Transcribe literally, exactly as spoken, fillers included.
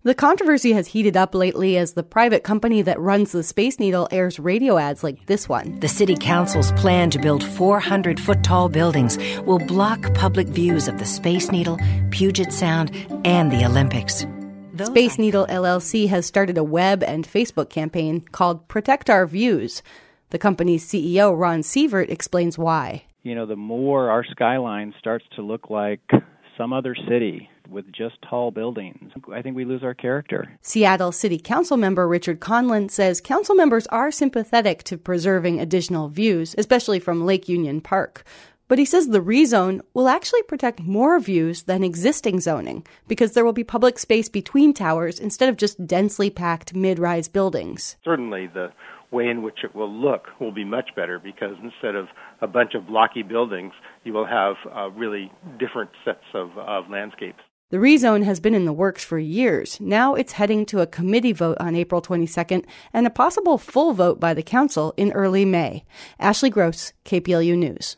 The controversy has heated up lately as the private company that runs the Space Needle airs radio ads like this one. The city council's plan to build four hundred foot tall buildings will block public views of the Space Needle, Puget Sound, and the Olympics. Those Space Needle L L C has started a web and Facebook campaign called Protect Our Views. The company's C E O, Ron Sievert, explains why. You know, the more our skyline starts to look like some other city with just tall buildings, I think we lose our character. Seattle City Council member Richard Conlon says council members are sympathetic to preserving additional views, especially from Lake Union Park. But he says the rezone will actually protect more views than existing zoning because there will be public space between towers instead of just densely packed mid-rise buildings. Certainly the way in which it will look will be much better because instead of a bunch of blocky buildings, you will have uh, really different sets of, of landscapes. The rezone has been in the works for years. Now it's heading to a committee vote on April twenty-second and a possible full vote by the council in early May. Ashley Gross, K P L U News.